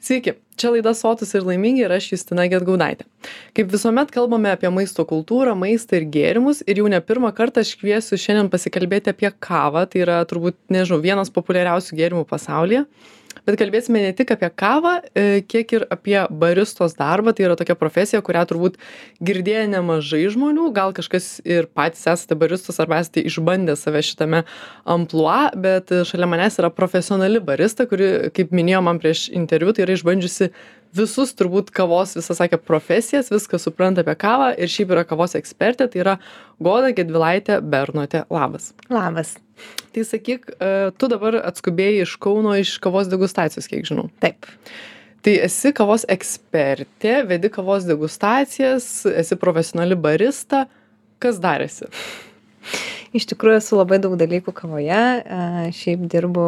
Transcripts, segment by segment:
Sveiki, čia laida Sotūs ir laimingi ir aš Justina Gedgaudaitė. Kaip visuomet kalbame apie maisto kultūrą, maistą ir gėrimus ir jau ne pirmą kartą aš kviesiu šiandien pasikalbėti apie kavą, tai yra turbūt, nežinau, vienas populiariausių gėrimų pasaulyje. Bet kalbėsime ne tik apie kavą, kiek ir apie baristos darbą, tai yra tokia profesija, kurią turbūt girdėję nemažai žmonių, gal kažkas ir patys esate baristos arba esate išbandę save šitame amplua, bet šalia manęs yra profesionali barista, kuri, kaip minėjo man prieš interviu, tai yra išbandžiusi visus turbūt kavos, visą sakė profesijas, viską supranta apie kavą ir šiaip yra kavos ekspertė, tai yra Goda Gedvilaitė Bernotienė. Labas. Labas. Tai sakyk, tu dabar atskubėjai iš Kauno iš kavos degustacijos, kiek žinau. Taip. Tai esi kavos ekspertė, vedi kavos degustacijas, esi profesionali barista. Kas dar esi? Iš tikrųjų esu labai daug dalykų kavoje. Šiaip dirbu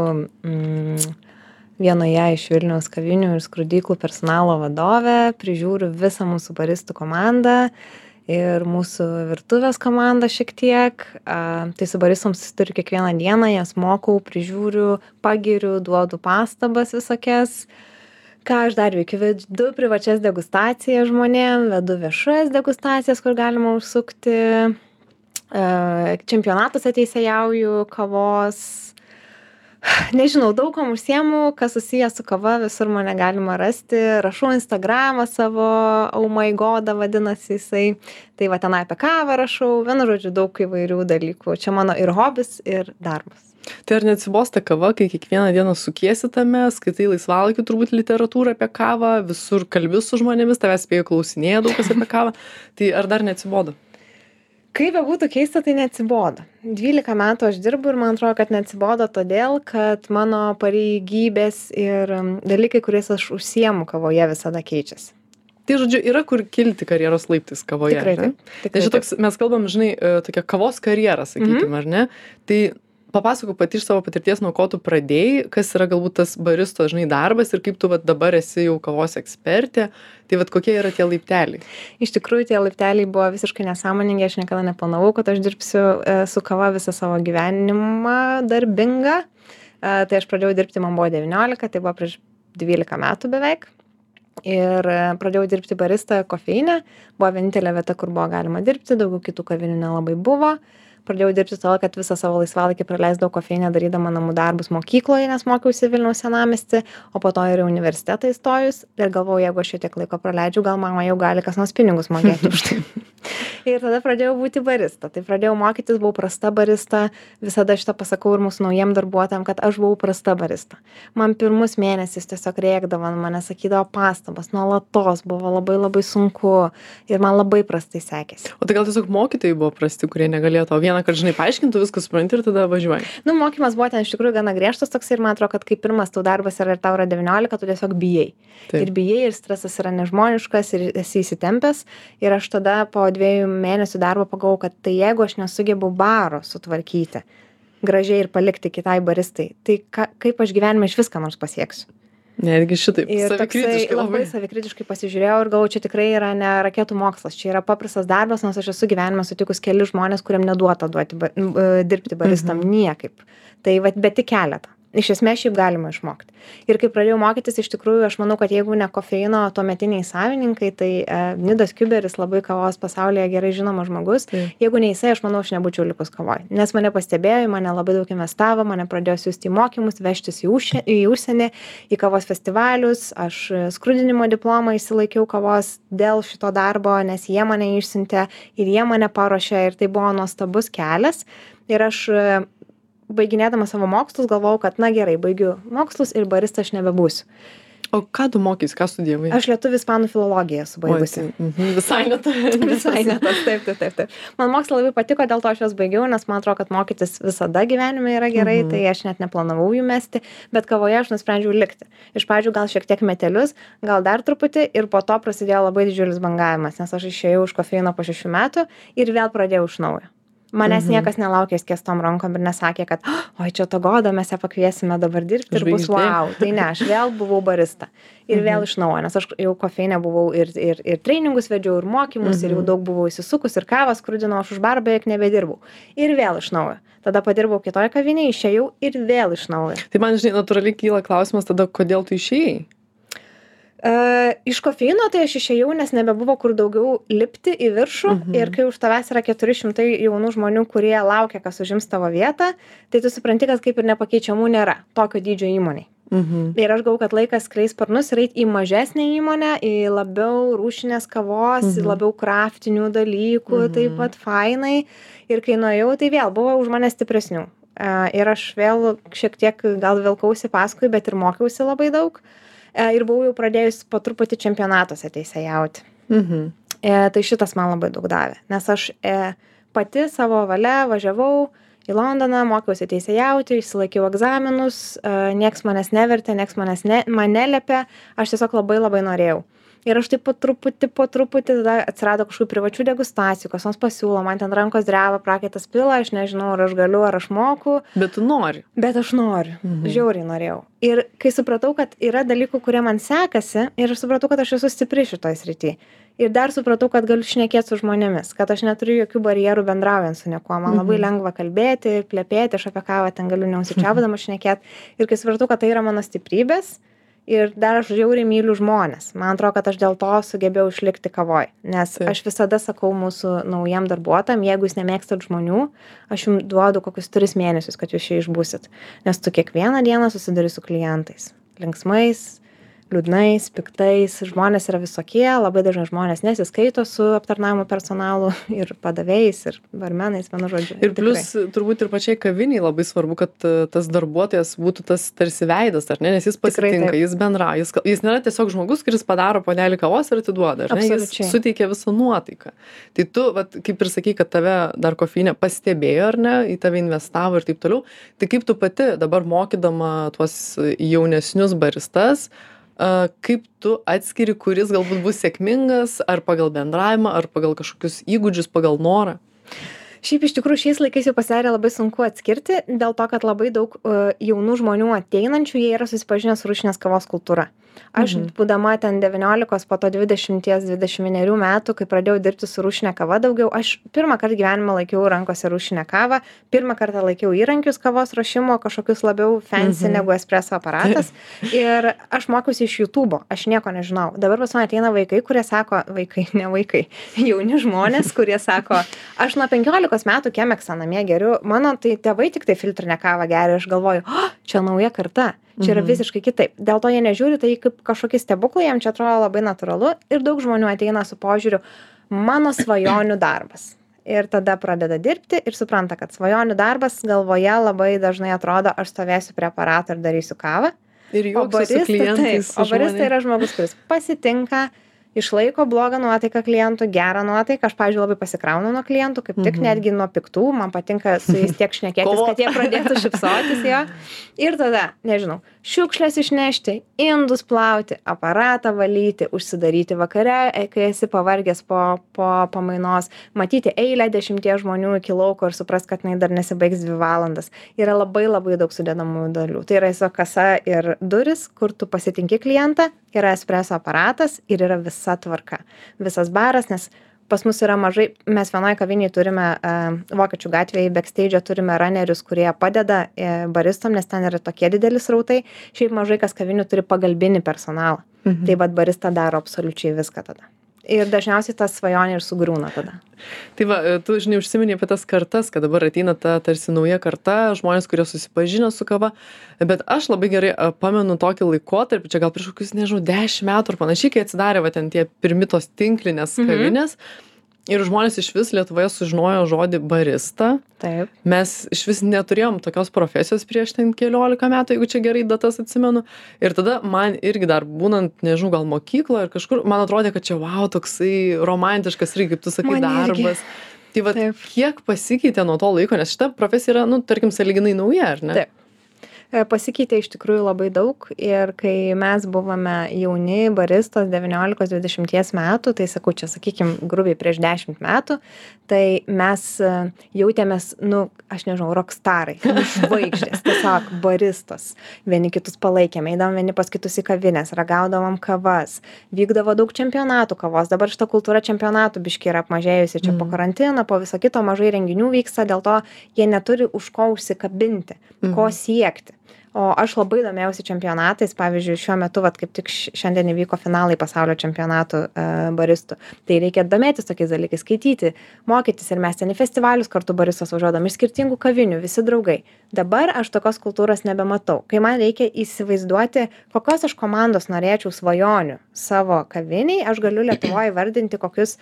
vienoje iš Vilniaus kavinių ir skrudyklų personalo vadovė, prižiūriu visą mūsų baristų komandą ir mūsų virtuvės komandą šiek tiek. Tai su baristom susituriu kiekvieną dieną, jas mokau, prižiūriu, pagiriu, duodu pastabas visokias. Ką aš dar veikiu? Vedu privačias degustacijas žmonėm, vedu viešas degustacijas, kur galima užsukti. Čempionatuose teisėjauju kavos. Nežinau, daug kam užsiemu, kas susijęs su kava, visur mane galima rasti. Rašau Instagramą savo, oh my god, vadinasi jisai. Tai va tenai apie kavą rašau, vienu žodžiu, daug įvairių dalykų. Čia mano ir hobis, ir darbas. Tai ar neatsibosta kava, kai kiekvieną dieną sukiesi tame, skaitai laisvalaikiu turbūt literatūrą apie kavą, visur kalbi su žmonėmis, tavęs spėjau klausinėja daug kas apie kavą. Tai ar dar neatsibodo? Kaip bebūtų keista, tai neatsibodo. 12 metų aš dirbu ir man atrodo, kad neatsibodo todėl, kad mano pareigybės ir dalykai, kuriais aš užsiemu kavoje, visada keičiasi. Tai žodžiu, yra kur kilti karjeros laiptais kavoje. Tikrai taip. Tai šitoks, mes kalbam, žinai, tokia kavos karjera, sakykime, ar ne? Tai papasakok pati iš savo patirties, nuo ko tu pradėjai, kas yra galbūt tas baristo, žinai, darbas ir kaip tu vat dabar esi jau kavos ekspertė. Tai vat kokie yra tie laipteliai? Iš tikrųjų, tie laipteliai buvo visiškai nesąmoningi, aš niekada neplanavau, kad aš dirbsiu su kava visą savo gyvenimą darbingą. Tai aš pradėjau dirbti, man buvo 19, tai buvo prieš 12 metų beveik. Ir pradėjau dirbti barista kofeine. Buvo vienintelė vieta, kur buvo galima dirbti, daugiau kitų kavinių nelabai buvo. Pradėjau dirbti todėl, kad visą savo laisvalaikį praleisdavau kofeinę darydama namų darbus mokykloje, nes mokiausi Vilniaus senamiesty, o po to ir į universitetą įstojus. Ir galvojau, jeigu aš šitiek laiko praleidžiu, gal mama jau gali kas nors pinigus mokėti už tai. Ir tada pradėjau būti barista. Tai pradėjau mokytis, buvau prasta barista. Visada šitą pasakau ir mūsų naujiem darbuotojam, kad aš buvau prasta barista. Man pirmus mėnesius tiesiog rėkdavo, mane sakydavo pastabas, nuolatos buvo labai labai sunku ir man labai prastai sekėsi. O tai gal tiesiog mokytojai buvo prasti, kurie negalėjo tau vieną kartą, žinai, paaiškintų, viską supranti ir tada važiuoji? Nu, mokymas buvo ten iš tikrųjų gana griežtas toks ir man atrodo, kad kai pirmas tau darbas yra ir tau yra 19, tu tiesiog bijai. Taip. Ir bijai, ir stresas yra nežmoniškas, ir esi įsitempęs. Ir aš tada po 2 mėnesių darbo pagalvojau, kad tai jeigu aš nesugebu baro sutvarkyti gražiai ir palikti kitai baristai, tai kaip aš gyvenime iš viską nors pasieksiu. Netgi šitaip, Ir savikritiškai labai savikritiškai pasižiūrėjau ir galvoju, čia tikrai yra ne raketų mokslas, čia yra paprastas darbas, nors aš esu gyvenime sutikus keli žmonės, kuriam neduota dirbti baristam niekaip. Tai bet tik keletą. Iš esmės šiaip galima išmokti. Ir kai pradėjau mokytis, iš tikrųjų, aš manau, kad jeigu ne kofeino tuometiniai savininkai, tai Nidas Kiuberis, labai kavos pasaulyje gerai žinomas žmogus. Jeigu ne jisai, aš manau, aš nebūčiau likus kavoj. Nes mane pastebėjo, mane labai daug investavo, mane pradėjo siųsti į mokymus, vežtis į užsienį, į kavos festivalius. Aš skrudinimo diplomą išsilaikiau kavos dėl šito darbo, nes jie mane išsiuntė ir jie mane paruošė ir tai buvo nuostabus kelias. Ir aš baiginėdama savo mokslus galvojau, kad na gerai, baigiu mokslus ir barista aš nebebūsiu. O ką tu mokys, ką studijavai? Aš lietuvių ispanų filologiją esu baigusi. Visai ne tas. Visai ne tas, taip. Man mokslas labai patiko, dėl to aš juos baigiau, nes man atrodo, kad mokytis visada gyvenime yra gerai, tai aš net neplanavau jų mesti, bet kavoje aš nusprendžiau likti. Iš pradžių gal šiek tiek metelius, gal dar truputį ir po to prasidėjo labai didžiulis bangavimas, nes aš išėjau iš kofeino po 6 metų ir vėl pradėjau iš naujo. Manęs niekas nelaukė skėstom rankom ir nesakė, kad oi, čia to Goda, mes ją pakviesime dabar dirbti ir bus wow. Tai ne, aš vėl buvau barista. Ir vėl iš naujo, nes aš jau kofeinę buvau ir treningus vedžiau, ir mokymus, ir jau daug buvau įsisukus, ir kavas skrudinau, aš už barą beveik nebedirbau. Ir vėl iš naujo. Tada padirbau kitoje kavinėje, išėjau ir vėl iš naujo. Tai man, žinai, natūraliai kyla klausimas tada, kodėl tu išėjai? Iš kofeino tai aš išėjau, nes nebebuvo kur daugiau lipti į viršų ir kai už tavęs yra 400 jaunų žmonių, kurie laukia, kas užims tavo vietą, tai tu supranti, kad kaip ir nepakeičiamų nėra tokio dydžio įmoniai. Ir aš galvoju, kad laikas skleis sparnus ir eit į mažesnę įmonę, į labiau rūšinės kavos, į labiau kraftinių dalykų, taip pat fainai. Ir kai nuėjau, tai vėl buvo už mane stipresnių. Ir aš vėl šiek tiek gal vilkausi paskui, bet ir mokiausi labai daug. Ir buvau jau pradėjus po truputį čempionatuose teisėjauti. Tai šitas man labai daug davė, nes aš pati savo valia važiavau į Londoną, mokiausi teisėjauti, išsilaikiau egzaminus, nieks manęs nevertė, nieks man neliepė, aš tiesiog labai labai norėjau. Ir aš taip po truputį tada atsirado kažkokių privačių degustacijų, kas nors pasiūlo, man ten rankos dreba, prakaitas pila, aš nežinau, ar aš galiu, ar aš moku. Bet tu nori. Bet aš noriu, žiauriai norėjau. Ir kai supratau, kad yra dalykų, kurie man sekasi, ir aš supratau, kad aš esu stipri šitoj srity. Ir dar supratau, kad galiu šnekėti su žmonėmis, kad aš neturiu jokių barjerų bendraujant su niekuo. Man labai lengva kalbėti ir plepėti, aš apie kavą ten galiu neusičiaudama šnekėti. Ir kai supratau, kad tai yra mano stiprybės, ir dar aš žiauriai myliu žmones. Man atrodo, kad aš dėl to sugebėjau išlikti kavoj. Nes aš visada sakau mūsų naujiem darbuotojam, jeigu jūs nemėgstat žmonių, aš jums duodu kokius 3 mėnesius, kad jūs čia išbūsit. Nes tu kiekvieną dieną susiduri su klientais. Linksmais, liūdnais, piktais. Žmonės yra visokie, labai dažnai žmonės nesiskaito su aptarnavimo personalu ir padavėjais, ir barmenais, vienu žodžiu. Ir plius turbūt ir pačiai kaviniai labai svarbu, kad tas darbuotojas būtų tas tarsi veidas, ar ne? Nes jis pasitinka, jis bendrauja, jis nėra tiesiog žmogus, kuris padaro puodelį kavos ir atiduoda, ar ne? Jis suteikia visą nuotaiką. Tai tu, vat, kaip ir sakai, kad tave dar kofeinė pastebėjo, ar ne, į tave investavo ir taip toliau. Tai kaip tu pati dabar mokydama tuos jaunesnius baristas, kaip tu atskiri, kuris galbūt bus sėkmingas, ar pagal bendravimą, ar pagal kažkokius įgūdžius, pagal norą? Šiaip iš tikrųjų šiais laikais jau pasidarė labai sunku atskirti, dėl to, kad labai daug jaunų žmonių ateinančių, jie yra susipažinę su rūšinės kavos kultūra. Aš būdama ten 19, po to 20-21 metų, kai pradėjau dirbti su rūšinė kava daugiau, aš pirmą kartą gyvenimą laikiau rankose rūšinę kavą, pirmą kartą laikiau įrankius kavos ruošimo, kažkokius labiau fancy negu espresso aparatas. Ir aš mokiausi iš YouTube'o, aš nieko nežinau. Dabar pas mane ateina vaikai, kurie sako, jauni žmonės, kurie sako, aš nuo 15 metų Chemex namie geriu, mano tai tėvai tik tai filtrinę kavą geria, aš galvoju, čia nauja karta. Čia yra visiškai kitaip. Dėl to jie nežiūri tai kaip kažkokį stebuklą, jiems čia atrodo labai natūralu ir daug žmonių ateina su požiūriu mano svajonių darbas. Ir tada pradeda dirbti ir supranta, kad svajonių darbas galvoje labai dažnai atrodo, aš stovėsiu prie aparato ir darysiu kavą. Ir juoksiu su klientais. O barista yra žmogus, kuris pasitinka, išlaiko blogą nuotaiką klientų, gerą nuotaiką. Aš, pavyzdžiui, labai pasikraunu nuo klientų, kaip tik netgi nuo piktų, man patinka su jais tiek šnekėtis, kad jie pradėtų šypsotis jo. Ir tada, nežinau, šiukšlės išnešti, indus plauti, aparatą valyti, užsidaryti vakare, kai esi pavargęs po pamainos, matyti eilę 10 žmonių iki lauko ir suprast, kad jinai dar nesibaigs 2 valandas. Yra labai labai daug sudedamųjų dalių. Tai yra tiesiog kasa ir duris, kur tu pasitinki klientą, yra espresso aparatas ir yra visa tvarka. Visas baras, nes pas mus yra mažai, mes vienoje kavinėje turime Vokiečių gatvėje, backstage turime runnerius, kurie padeda baristom, nes ten yra tokie dideli srautai. Šiaip mažai kas kavinių turi pagalbinį personalą. Tai vat barista daro absoliučiai viską tada. Ir dažniausiai tas svajonė ir sugriūna tada. Tai va, tu žinai, užsiminė apie tas kartas, kad dabar ateina ta tarsi nauja karta, žmonės, kurie susipažino su kava, bet aš labai gerai pamenu tokį laikotarpį, čia gal prieš kokius, nežinau, 10 metų ar panašiai, kai atsidarė va ten tie pirmi tos tinklinės kavinės. Ir žmonės iš vis Lietuvoje sužinojo žodį barista. Taip. Mes iš vis neturėjom tokios profesijos prieš ten 14 metų, jeigu čia gerai datas atsimenu. Ir tada man irgi dar būnant, nežinau, gal mokykloje ir kažkur, man atrodė, kad čia wow, toksai romantiškas irgi, kaip tu sakai, darbas. Tai va, kiek pasikeitė nuo to laiko, nes šita profesija yra, nu, tarkim, sąlyginai nauja, ar ne? Taip. Pasikeitė iš tikrųjų labai daug ir kai mes buvome jauni baristos 19-20 metų, tai sakau, čia sakykim grubiai prieš 10 metų, tai mes jautėmės, nu, aš nežinau, rockstarai, žvaigždės, tiesiog baristos. Vieni kitus palaikėme, eidavom vieni pas kitus į kavinės, ragaudavom kavas, vykdavo daug čempionatų kavos. Dabar šita kultūra čempionatų biški yra apmažėjusi čia po karantino, po viso kito mažai renginių vyksta, dėl to jie neturi už ko užsikabinti, ko siekti. O aš labai domėjausi čempionatais, pavyzdžiui, šiuo metu, vat, kaip tik šiandien įvyko finalai pasaulio čempionatų baristų. Tai reikia domėtis tokiais dalykais, skaityti, mokytis ir mes ten į festivalius kartu baristos važiuodam iš skirtingų kavinių, visi draugai. Dabar aš tokios kultūros nebematau. Kai man reikia įsivaizduoti, kokios aš komandos norėčiau svajonių savo kaviniai, aš galiu Lietuvoje vardinti kokius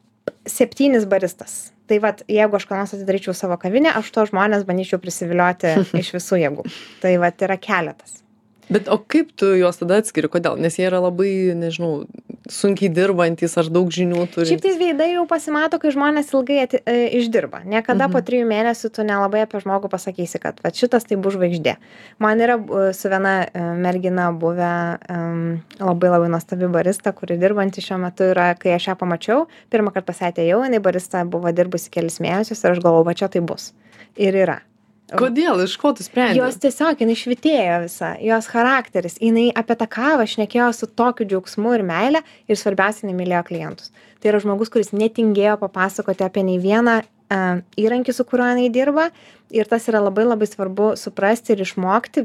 7 baristas. Tai vat, jeigu aš ką nors atidaryčiau savo kavinę, aš to žmonės bandyčiau prisivilioti iš visų jėgų. Tai vat yra keletas. Bet o kaip tu juos tada atskiri? Kodėl? Nes jie yra labai, nežinau, sunkiai dirbantis ar daug žinių turi. Šiaip tais veidai jau pasimato, kai žmonės ilgai išdirba. Niekada po 3 mėnesių tu nelabai apie žmogų pasakysi, kad vat, šitas tai bus žvaigždė. Man yra su viena mergina buvę labai labai nuostabi barista, kuri dirbanti šiuo metu yra, kai aš ją pamačiau, pirmą kartą pas ją atėjau, jinai barista buvo dirbusi kelis mėnesius ir aš galvojau, va čia tai bus. Ir yra. Kodėl? Iš ko tu sprendži? Jos tiesiog, jinai švitėjo visa, jos charakteris, jinai apie tą kavą šnekėjo su tokiu džiaugsmu ir meile ir svarbiausia, jinai mylėjo klientus. Tai yra žmogus, kuris netingėjo papasakoti apie nei vieną įrankį, su kuriuo jinai dirba ir tas yra labai labai svarbu suprasti ir išmokti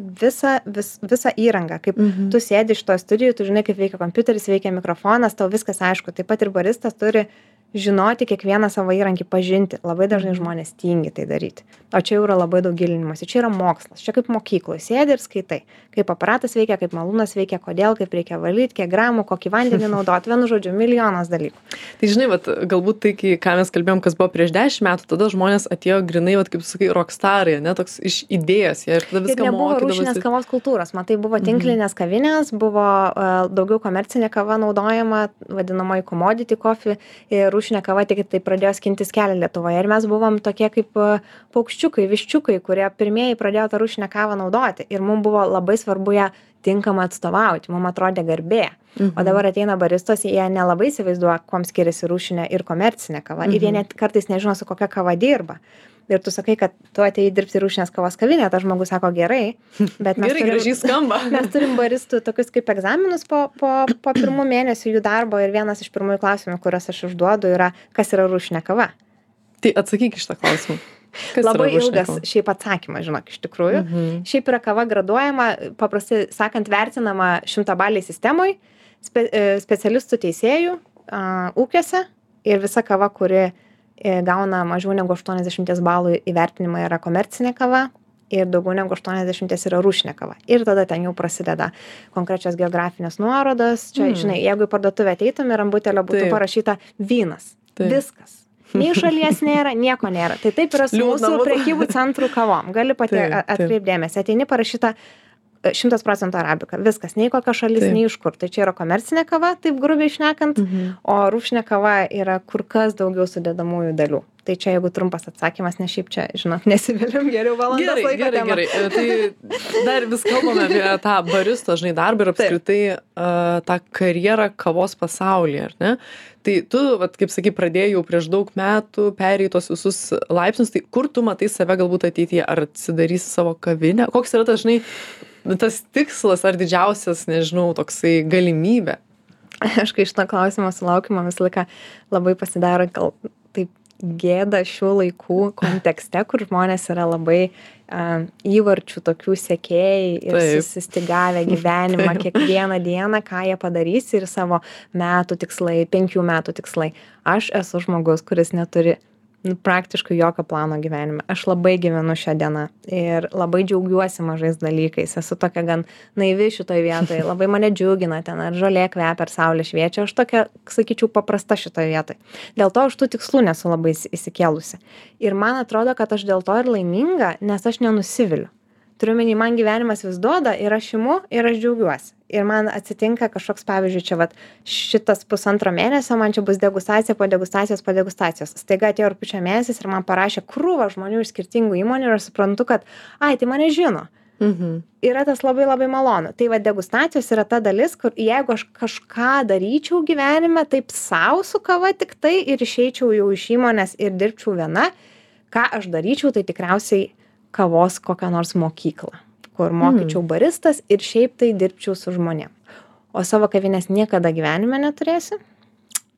visą įrangą. Kaip tu sėdi iš to studijų, tu žinai, kaip veikia kompiuteris, veikia mikrofonas, tau viskas aišku. Taip pat ir baristas turi žinoti kiekvieną savo įrankį, pažinti. Labai dažnai žmonės tingi tai daryti. O čia jau yra labai daug gilinimas. Čia yra mokslas. Čia kaip mokykloje sėdi ir skaitai. Kaip aparatas veikia, kaip malūnas veikia, kodėl, kaip reikia valyti, kiek gramų, kokį vandenį naudoti. Vienu žodžiu, milijonas dalykų. Tai žinai, vat, galbūt tai, ką mes kalbėjom, kas buvo prieš 10 metų, tada žmonės atėjo grinai, vat, kaip sakai, rockstarai, ne, toks iš idėjos. Jie ir tada viską nebuvo rūšinės kavos kultūros. Matai, buvo tinklinės kavinės, buvo daugiau komercinė kava naudojama, vadinamoji commodity coffee, ir rūšinė kava tik tai pradėjo skintis kelią Lietuvoje. Ir mes buvom tokie kaip paukščiukai, viščiukai, kurie pirmieji pradėjo tą rūšinę kavą naudoti. Ir mums buvo labai svarbu ją tinkamai atstovauti. Mums atrodė garbė. O dabar ateina baristos, jie nelabai įsivaizduoja, kuom skiriasi rūšinė ir komercinė kava. Ir jie net kartais nežino, su kokia kava dirba. Ir tu sakai, kad tu atėjai dirbti rūšinės kavos kavinę, tas žmogus sako gerai, bet mes gerai, gražiai skamba. Mes turim baristų tokius kaip egzaminus po 1 mėnesių jų darbo ir vienas iš pirmųjų klausimų, kuriuos aš užduodu, yra, kas yra rūšinė kava. Tai atsakyk iš tą klausimą. Kas labai ilgas šiaip atsakymas, žinok, iš tikrųjų. Šiaip yra kava graduojama, paprastai sakant, vertinama 100-baliai sistemoj, specialistų teisėjų ūkiuose ir visa kava, kuri gauna mažiau negu 80 balų įvertinimą yra komercinė kava ir daugiau negu 80 yra rūšinė kava. Ir tada ten jau prasideda konkrečios geografinės nuorodos. Čia, žinai, jeigu į parduotuvę ateitum ir ant butelio būtų parašyta vynas. Viskas. Nei šalies nėra, nieko nėra. Tai taip yra su mūsų prekybų centrų kavom. Gali pati atkreipdėmėsi. Ateini parašyta 100% arabika. Viskas, nei kokia šalis, nei iš kur. Tai čia yra komercinė kava, taip grubiai šnekant, o rūšinė kava yra kur kas daugiau sudedamųjų dalių. Tai čia jeigu trumpas atsakymas, ne šiaip čia, žinot, nesivėliam geriau valandas laiko temą. Gerai. Tai dar vis kalbame apie tą baristo, žinai, darbą ir apskritai tą karjerą kavos pasaulyje, ar ne? Tai tu, vat, kaip sakai, pradėjai jau prieš daug metų, perėjai tos visus laipsnius, tai kur tu matai save galbūt ateityje, ar atsidarysi savo kavinę? Koks yra tas, žinai, tas tikslas ar didžiausias, nežinau, toksai galimybė? Aš kai šitą klausimą sulaukiu, man visą laiką labai pasidaro taip gėda šių laikų kontekste, kur žmonės yra labai įvarčių tokių sekėjai ir susistigavę gyvenimą kiekvieną dieną, ką jie padarys ir savo metų tikslai, 5 metų tikslai. Aš esu žmogus, kuris neturi praktiškai jokio plano gyvenime. Aš labai gyvenu šią dieną ir labai džiaugiuosi mažais dalykais. Esu tokia gan naivi šitoj vietoje. Labai mane džiugina ten, ar žolė kvepia, ar saulė šviečia. Aš tokia, sakyčiau, paprasta šitoj vietoje. Dėl to aš tų tikslų nesu labai įsikėlusi. Ir man atrodo, kad aš dėl to ir laiminga, nes aš nenusiviliu. Turiu menį, man gyvenimas vis duoda ir aš imu ir aš džiaugiuosi. Ir man atsitinka kažkoks, pavyzdžiui, čia vat, šitas 1,5 mėnesio, man čia bus degustacija po degustacijos. Staiga atėjo rugpjūčio mėnesis ir man parašė krūvą žmonių iš skirtingų įmonių ir aš suprantu, kad, tai mane žino. Yra tas labai labai malonu. Tai va, degustacijos yra ta dalis, kur jeigu aš kažką daryčiau gyvenime, taip savo su kava tik tai ir išeičiau jau iš įmonės ir dirbčiau viena, ką aš daryčiau, tai tikriausiai kavos kokią nors mokyklą, kur mokyčiau baristas ir šiaip tai dirbčiau su žmonėm. O savo kavinės niekada gyvenime neturėsiu.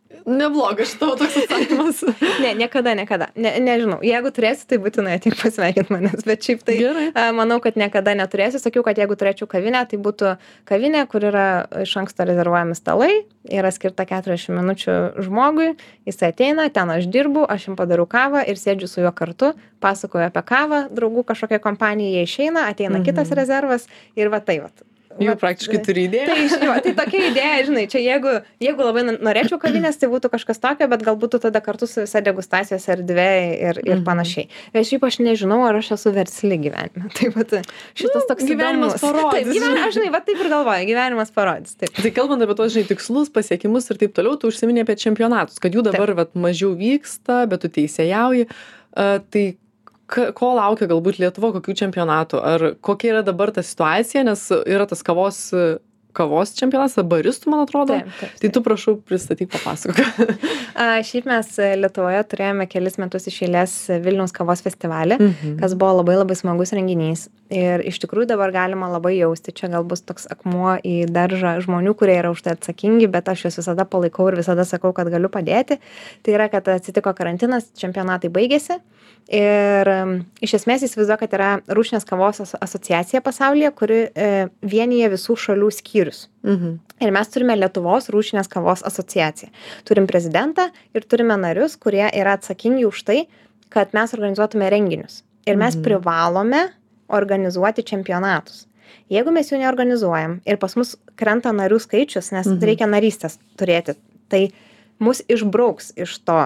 Neblogas tavo toks atsakymas. Ne, niekada. Nežinau, jeigu turėsiu, tai būtinai ateik pasveikinti manęs, bet šiaip tai Gerai. manau, kad niekada neturėsiu. Sakiau, kad jeigu turėčiau kavinę, tai būtų kavinė, kur yra iš anksto rezervuojami stalai, yra skirta 40 minučių žmogui, jis ateina, ten aš dirbu, aš jam padarau kavą ir sėdžiu su juo kartu, pasakoju apie kavą, draugų kažkokia kompanija, jie išeina, ateina kitas rezervas ir va tai va. Jau praktiškai turi idėją. Tai tokia idėja, žinai, čia jeigu labai norėčiau kavinės, tai būtų kažkas tokio, bet galbūt tada kartu su visa degustacijos erdvė ir panašiai. Ir šiaip aš nežinau, ar aš esu versli gyvenime. Taip pat šitas toks gyvenimas parodys. Taip, aš žinai, va taip ir galvoju, gyvenimas parodys. Taip. Tai kalbant apie tos, žinai, tikslus, pasiekimus ir taip toliau, tu užsiminė apie čempionatus, kad jų dabar vat, mažiau vyksta, bet tu teisėjauji. Tai ko laukia galbūt Lietuva, kokių čempionatų, ar kokia yra dabar ta situacija, nes yra tas kavos čempionatas, baristų, man atrodo. Taip. Tai tu prašau pristatyk, papasakok. Šiaip mes Lietuvoje turėjome kelis metus iš eilės Vilniaus kavos festivalį, kas buvo labai labai smagus renginys. Ir iš tikrųjų dabar galima labai jausti, čia gal bus toks akmuo į daržą žmonių, kurie yra už tai atsakingi, bet aš juos visada palaikau ir visada sakau, kad galiu padėti. Tai yra, kad atsitiko karantinas, čempionatai baigėsi. Ir iš esmės įsivaizduoju, kad yra rūšinės kavos asociacija pasaulyje, kuri vienyje visų šalių skyrius. Ir mes turime Lietuvos rūšinės kavos asociaciją. Turim prezidentą ir turime narius, kurie yra atsakingi už tai, kad mes organizuotume renginius. Ir mes privalome organizuoti čempionatus. Jeigu mes jų neorganizuojam ir pas mus krenta narių skaičius, nes reikia narystės turėti, tai mus išbrauks iš to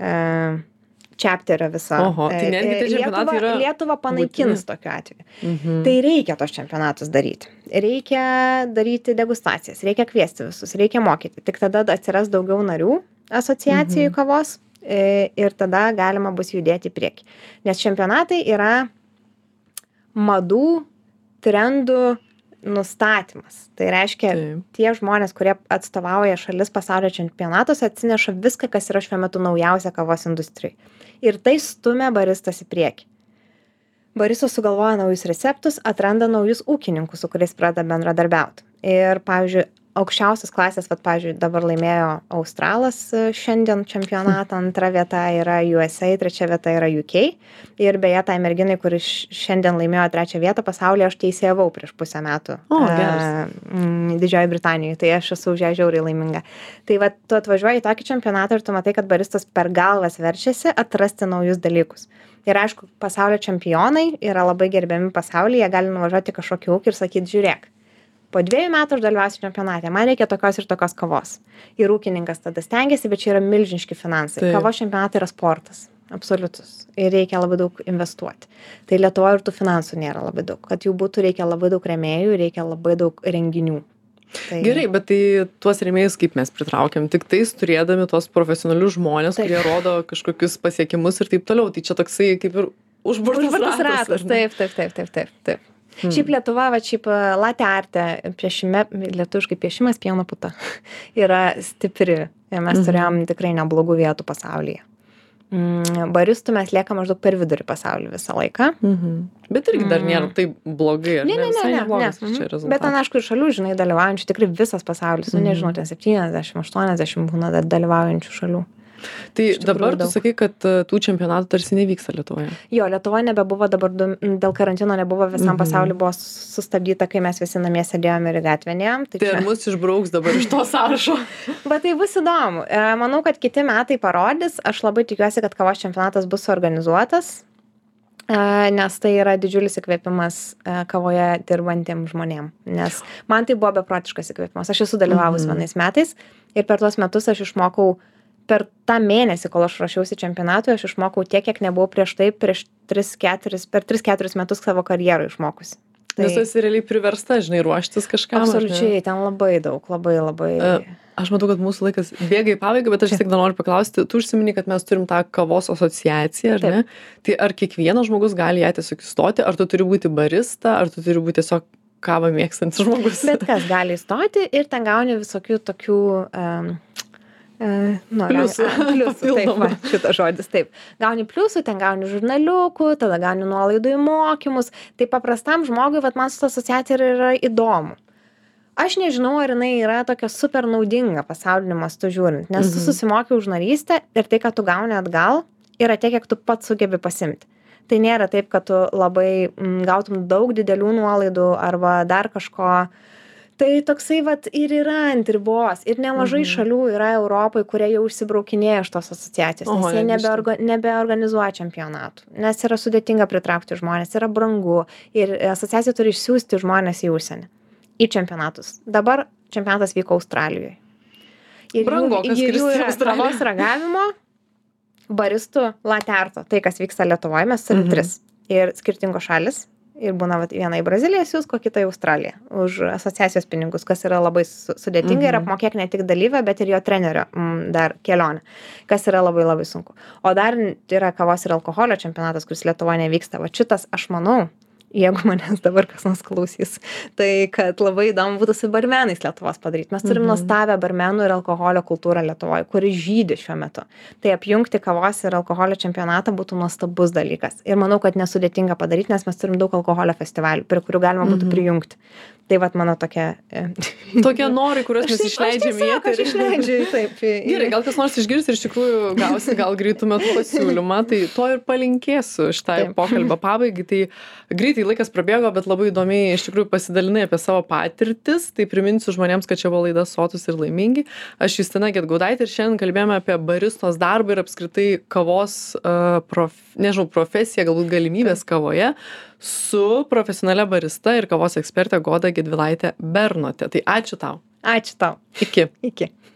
chapterio visą. Oho, tai netgi tie čempionatai yra Lietuva panaikins tokiu atveju. Tai reikia tos čempionatus daryti. Reikia daryti degustacijas, reikia kviesti visus, reikia mokyti. Tik tada atsiras daugiau narių asociacijų kavos ir tada galima bus judėti į priekį. Nes čempionatai yra madų, trendų nustatymas. Tai reiškia, tie žmonės, kurie atstovauja šalis pasaulio čempionatuose, atsineša viską, kas yra šiuo metu naujausia kavos industrijai. Ir tai stumia baristas į priekį. Baristas sugalvoja naujus receptus, atranda naujus ūkininkus, su kuriais pradeda bendradarbiauti. Ir, pavyzdžiui, aukščiausios klasės, pavyzdžiui, dabar laimėjo Australas šiandien čempionatą, antra vieta yra USA, trečia vieta yra UK. Ir beje, tai merginai, kuri šiandien laimėjo trečią vietą pasaulyje, aš teisėjavau prieš pusę metų Didžiojoje Britanijoje, tai aš esu už ją žiauriai laiminga. Tai va, tu atvažiuoji į tokį čempionatą ir tu matai, kad baristas per galvas verčiasi atrasti naujus dalykus. Ir aišku, pasaulio čempionai yra labai gerbiami pasaulyje, jie gali nuvažiuoti kažkokį ūkį ir sakyti, žiūrėk, po 2 metų aš dalyvausiu čempionate, man reikia tokios ir tokios kavos. Ir ūkininkas tada stengiasi, bet čia yra milžiniški finansai. Kavos čempionatai yra sportas, absoliutus. Ir reikia labai daug investuoti. Tai Lietuvoje ir tų finansų nėra labai daug. Kad jų būtų, reikia labai daug rėmėjų, reikia labai daug renginių. Tai... Gerai, bet tai tuos rėmėjus kaip mes pritraukiam? Tik tais turėdami tuos profesionalius žmonės, kurie rodo kažkokius pasiekimus ir taip toliau. Tai čia toksai kaip ir užburtas ratas. Taip. Šiaip Lietuva, šiaip latte arte, lietuviškai piešimas pieno puta, yra stipri. Mes turėjom tikrai neblogų vietų pasaulyje. Baristų mes liekam maždaug per vidurį pasaulį visą laiką. Bet irgi dar nėra taip blogai, ar ne? Ne. Bet ten, aišku, ir šalių, žinai, dalyvaujančių tikrai visas pasaulis. Nežinau, ten 70-80 būna dalyvaujančių šalių. Tai dabar tu sakai, kad tų čempionatų tarsi nevyksta Lietuvoje. Jo, Lietuvoje nebebuvo, dabar dėl karantino nebuvo, visam pasauliu buvo sustabdyta, kai mes visi namie sėdėjome ir gatvenėjom. Tai mus išbrauks dabar iš to sąrašo. Bet tai bus įdomu. Manau, kad kiti metai parodys. Aš labai tikiuosi, kad kavos čempionatas bus suorganizuotas, nes tai yra didžiulis įkvėpimas kavoje dirbantiem žmonėm. Nes man tai buvo beprotiškas įkvėpimas. Aš esu dalyvavus vienais metais ir per tuos metus aš išmokau. Per tą mėnesį, kol aš ruošiausi čempionatui, aš išmokau tiek, kiek nebuvau prieš 3-4 metus savo karjerą išmokusi. Nes tu esi realiai priversta, žinai, ruoštis kažkam. Absoliučiai, ten labai daug, labai. Aš matau, kad mūsų laikas bėga į pabaigą, bet aš tik dar noriu paklausti, tu užsimini, kad mes turim tą kavos asociaciją, ar ne? Tai ar kiekvienas žmogus gali ją tiesiog įstoti, ar tu turi būti barista, ar tu turi būti tiesiog kavą mėgstantis žmogus? Bet kas gali įstoti ir ten gauni visokių tokių... pliusų. Taip, šitas žodis, taip. Gauni pliusų, ten gauni žurnaliukų, tada gauni nuolaidų į mokymus. Tai paprastam žmogui, man su ta asociacija yra įdomu. Aš nežinau, ar jinai yra tokia super naudinga pasauliniu mastu žiūrint, nes tu susimoki už narystę ir tai, ką tu gauni atgal, yra tiek, kiek tu pats sugebi pasimti. Tai nėra taip, kad tu labai gautum daug didelių nuolaidų arba dar kažko. Tai toksai vat ir yra ant ribos. Ir nemažai šalių yra Europoje, kurie jau išsibraukinėja iš tos asociacijos, nes jie nebeorganizuoja čempionatų. Nes yra sudėtinga pritraukti žmonės, yra brangu ir asociacija turi išsiųsti žmonės į užsienį, į čempionatus. Dabar čempionatas vyko Australijoje. Ir jų yra kavos ragavimo, baristų, latte arto. Tai, kas vyksta Lietuvoje, mes turim 3. Ir skirtingos šalis. Ir būna viena į Braziliją siūs, ko kita į Australiją už asociacijos pinigus, kas yra labai sudėtinga ir apmokėk ne tik dalyvę, bet ir jo trenerio dar kelionę, kas yra labai labai sunku. O dar yra kavos ir alkoholio čempionatas, kuris Lietuvoje nevyksta. Va šitas, aš manau, jeigu manęs dabar kas nors klausys, tai kad labai įdomu būtų su barmenais Lietuvos padaryti. Mes turim nuostabią barmenų ir alkoholio kultūrą Lietuvoje, kuri žydi šiuo metu. Tai apjungti kavos ir alkoholio čempionatą būtų nuostabus dalykas. Ir manau, kad nesudėtinga padaryti, nes mes turim daug alkoholio festivalių, prie kurių galima būtų prijungti. Tai vat mano tokia... Tokie norai, kuriuos mes išleidžiame į eterį. Aš išleidžiu, taip. Gerai, gal kas nors išgirs ir iš tikrųjų gausi gal greitų metų pasiūlymą, tai to ir palinkėsiu šitai pokalbio pabaigai. Tai greitai laikas prabėgo, bet labai įdomiai iš tikrųjų pasidalinai apie savo patirtis. Tai priminsiu žmonėms, kad čia buvo laida Sotūs ir laimingi. Aš Justina Gedgaudaitė ir šiandien kalbėjome apie baristos darbą ir apskritai kavos, profesiją, galbūt galimybės kavoje su profesionalia barista ir kavos eksperte Goda Gedvilaite Bernote. Tai ačiū tau. Ačiū tau. Iki. Iki.